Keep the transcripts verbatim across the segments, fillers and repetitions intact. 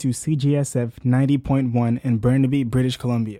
to C J S F ninety point one in Burnaby, British Columbia.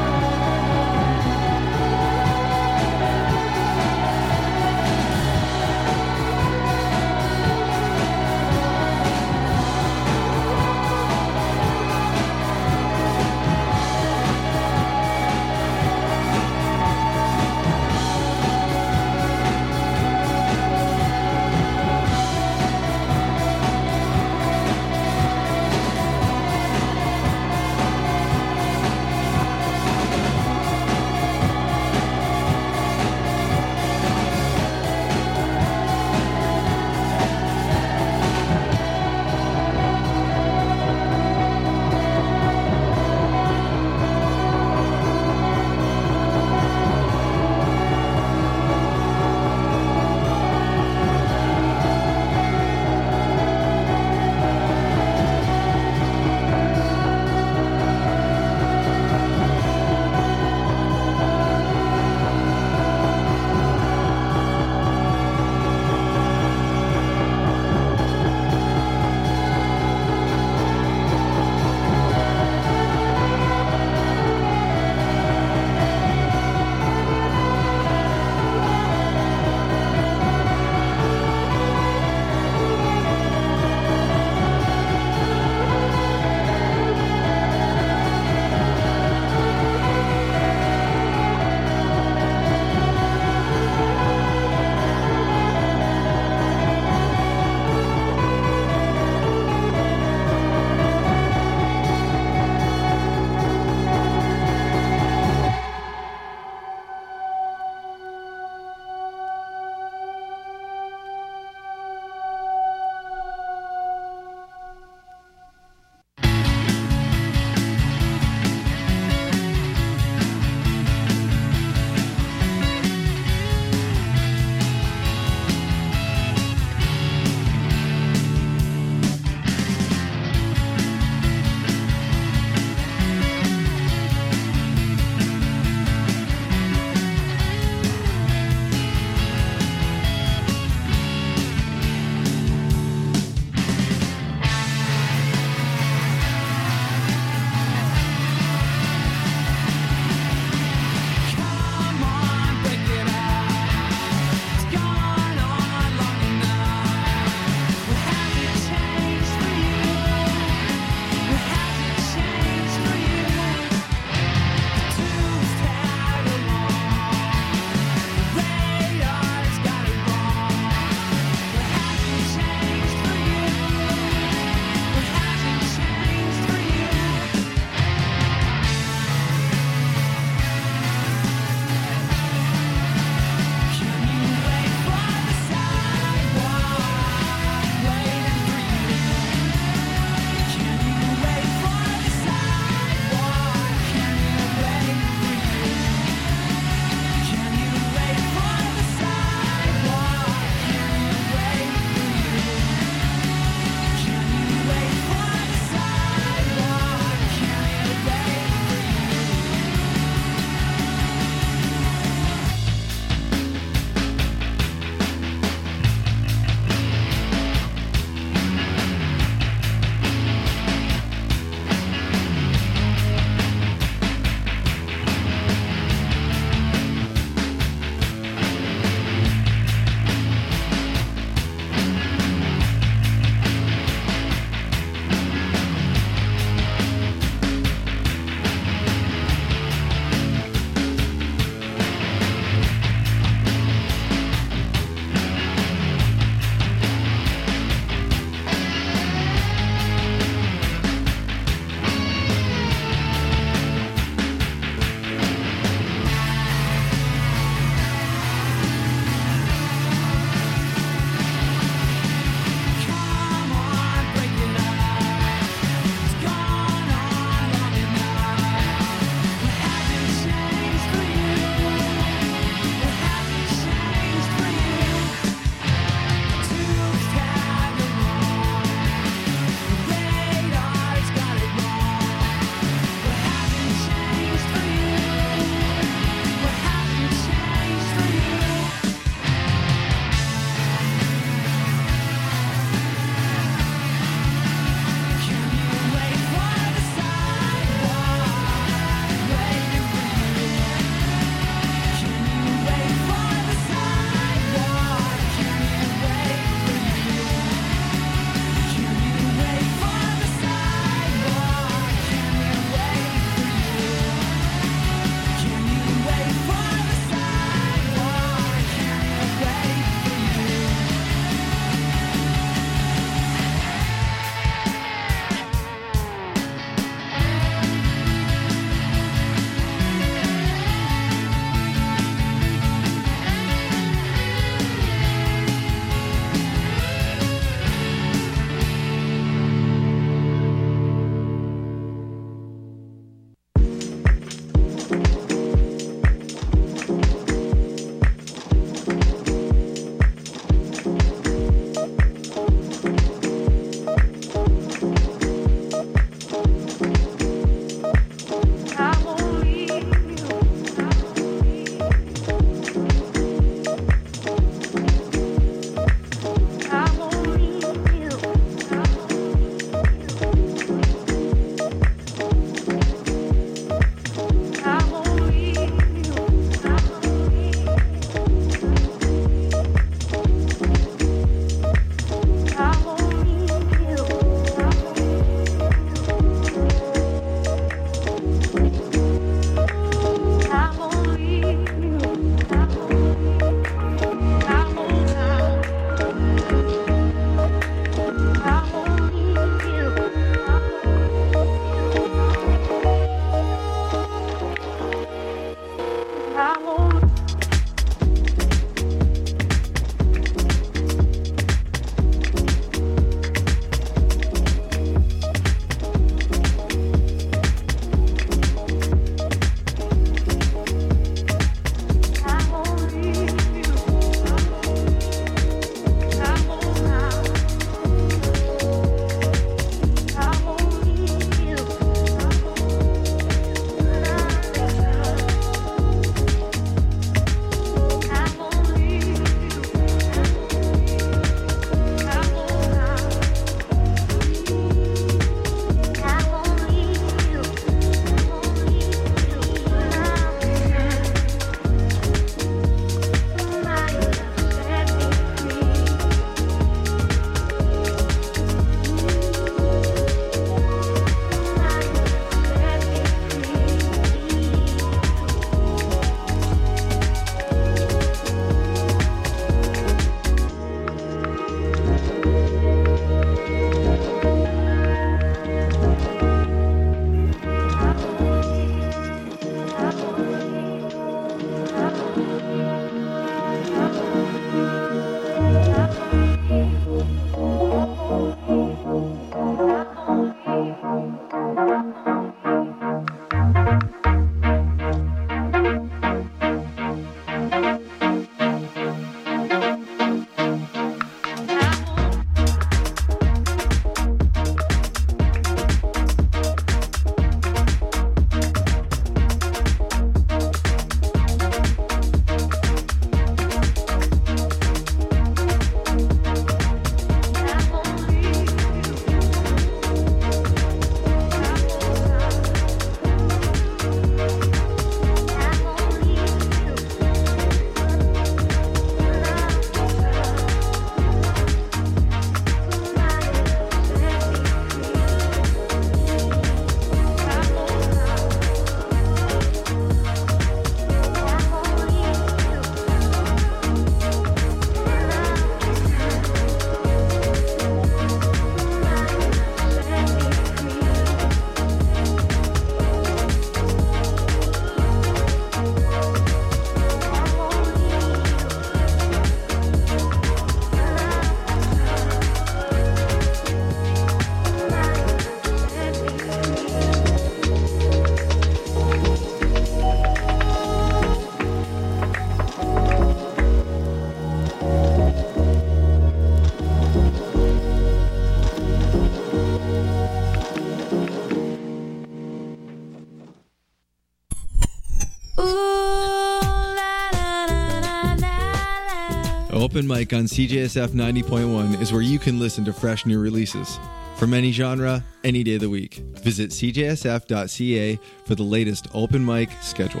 Open Mic on C J S F ninety point one is where you can listen to fresh new releases. From any genre, any day of the week. Visit c j s f dot c a for the latest open mic schedule.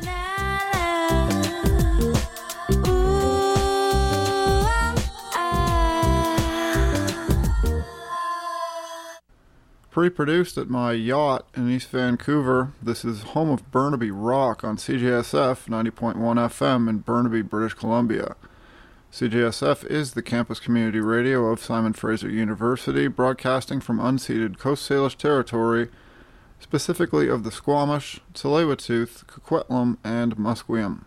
Pre-produced at my yacht in East Vancouver, this is home of Burnaby Rock on C J S F ninety point one F M in Burnaby, British Columbia. C J S F is the campus community radio of Simon Fraser University, broadcasting from unceded Coast Salish territory, specifically of the Squamish, Tsleil-Waututh, Coquitlam, and Musqueam.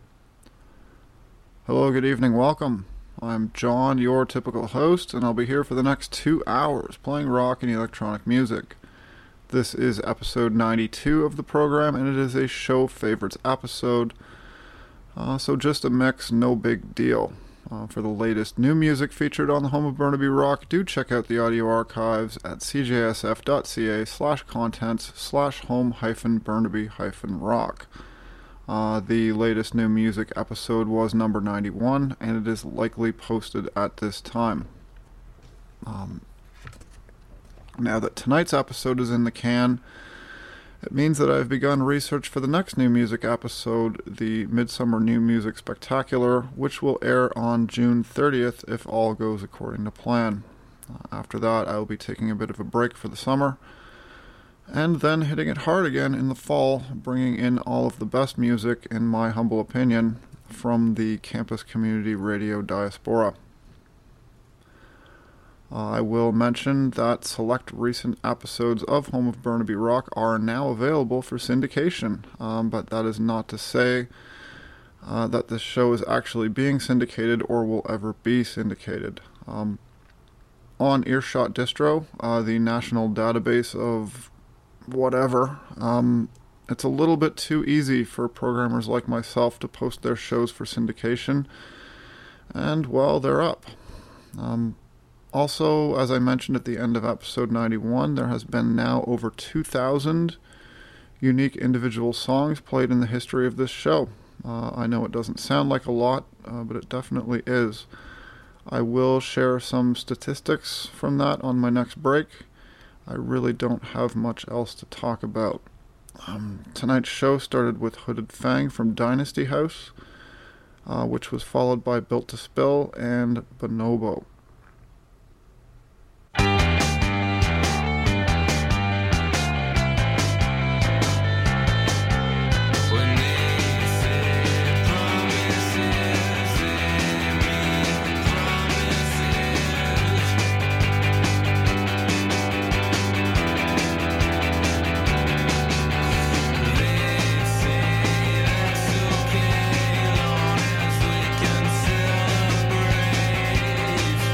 Hello, good evening, welcome. I'm John, your typical host, and I'll be here for the next two hours playing rock and electronic music. This is episode ninety-two of the program, and it is a show favorites episode, uh, so just a mix, no big deal. Uh, for the latest new music featured on the home of Burnaby Rock, do check out the audio archives at c j s f dot c a slash contents slash home hyphen Burnaby hyphen rock. Uh, the latest new music episode was number ninety-one, and it is likely posted at this time. Um, now that tonight's episode is in the can, it means that I've begun research for the next new music episode, the Midsummer New Music Spectacular, which will air on June thirtieth if all goes according to plan. Uh, after that, I will be taking a bit of a break for the summer, and then hitting it hard again in the fall, bringing in all of the best music, in my humble opinion, from the campus community radio diaspora. Uh, I will mention that select recent episodes of Home of Burnaby Rock are now available for syndication, um, but that is not to say uh, that this show is actually being syndicated or will ever be syndicated. Um, on Earshot Distro, uh, the national database of whatever, um, it's a little bit too easy for programmers like myself to post their shows for syndication, and well, they're up. Um, also, as I mentioned at the end of episode ninety-one, there has been now over two thousand unique individual songs played in the history of this show. Uh, I know it doesn't sound like a lot, uh, but it definitely is. I will share some statistics from that on my next break. I really don't have much else to talk about. Um, tonight's show started with Hooded Fang from Dynasty House, uh, which was followed by Built to Spill and Bonobo. Celebrate.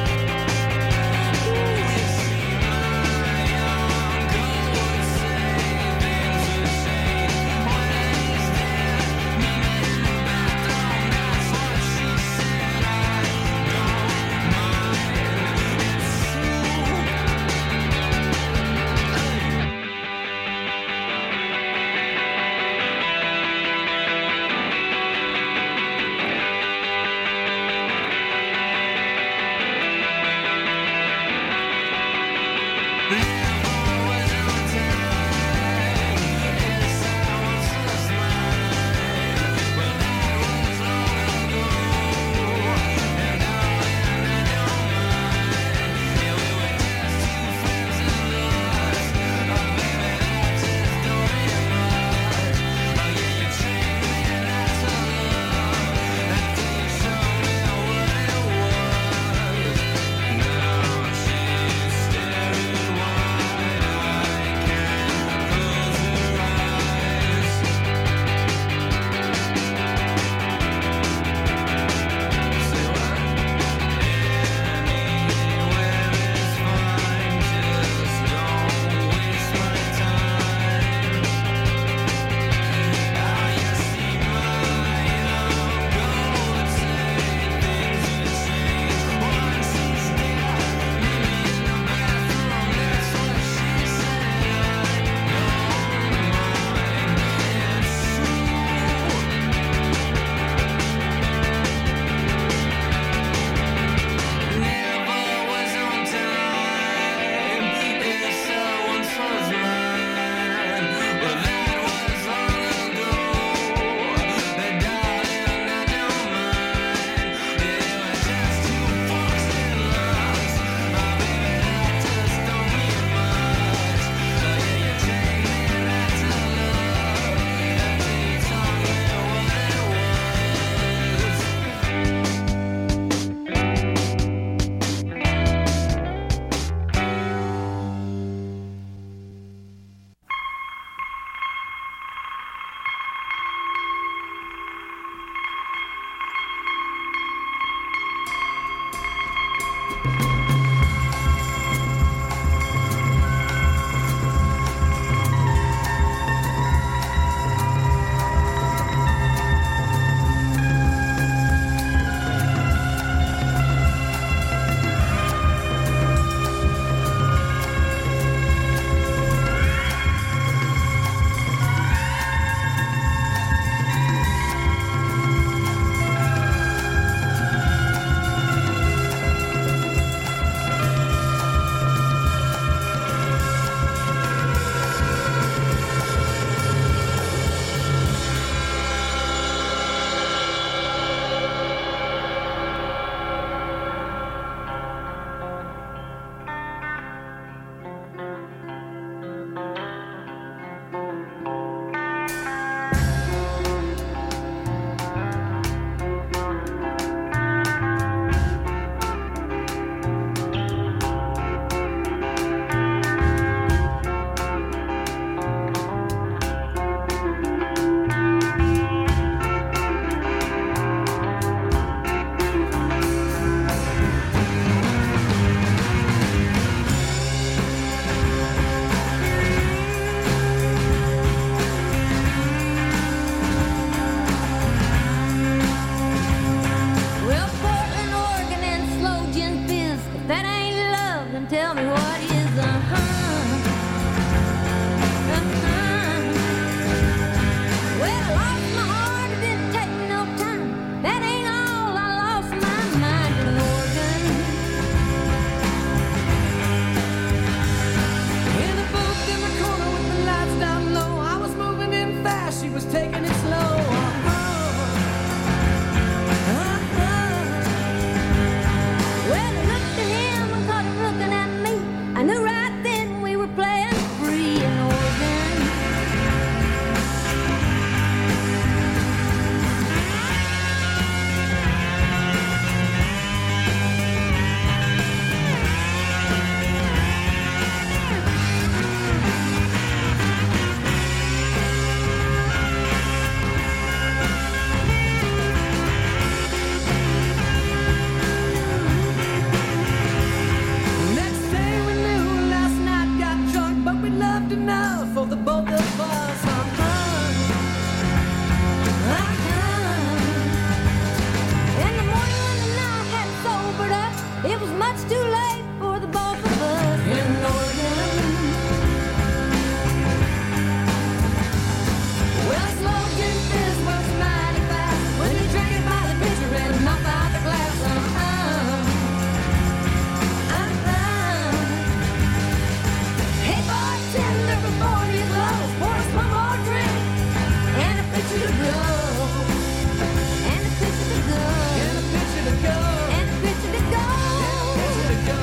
And a picture to go. And a picture to go. And a picture to go.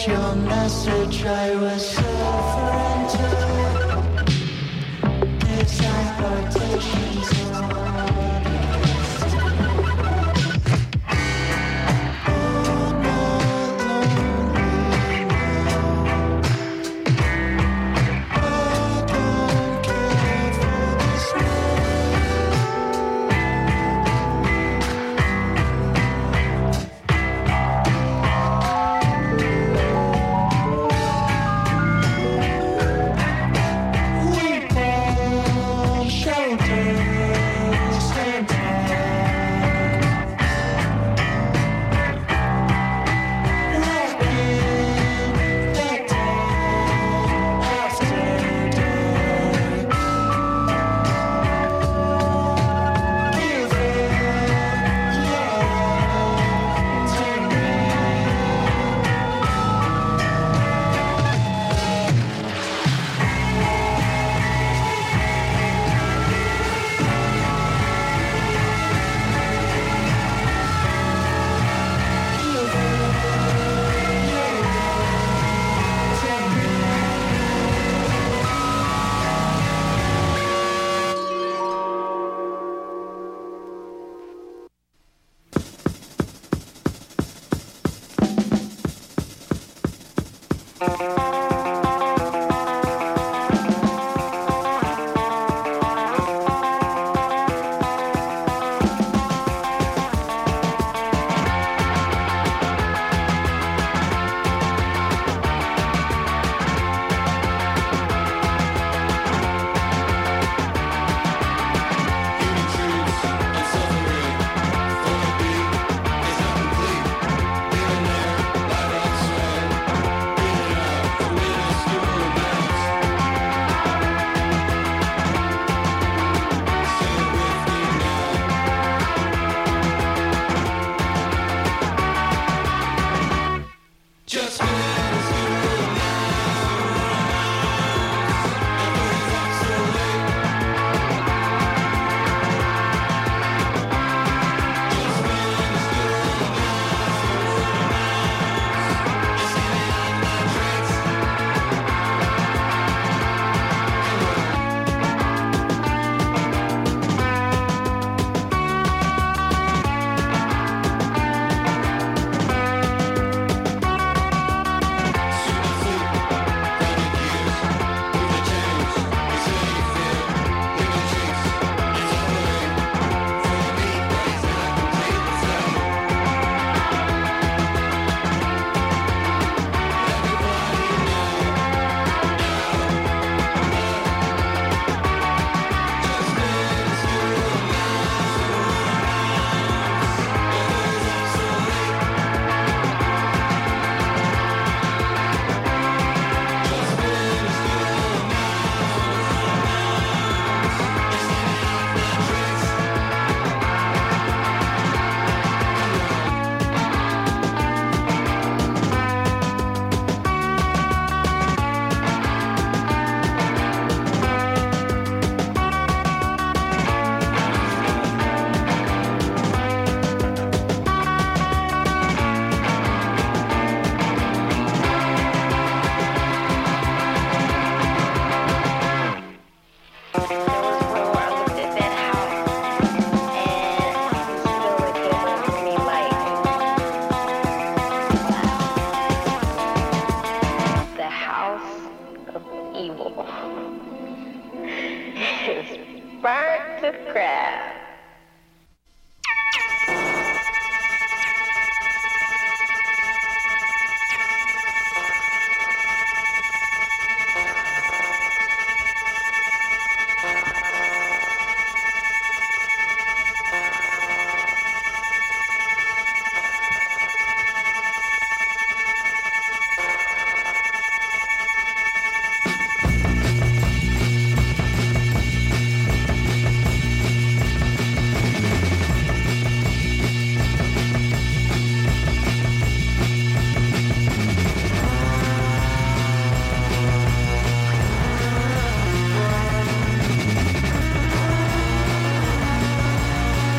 your message, I was suffering.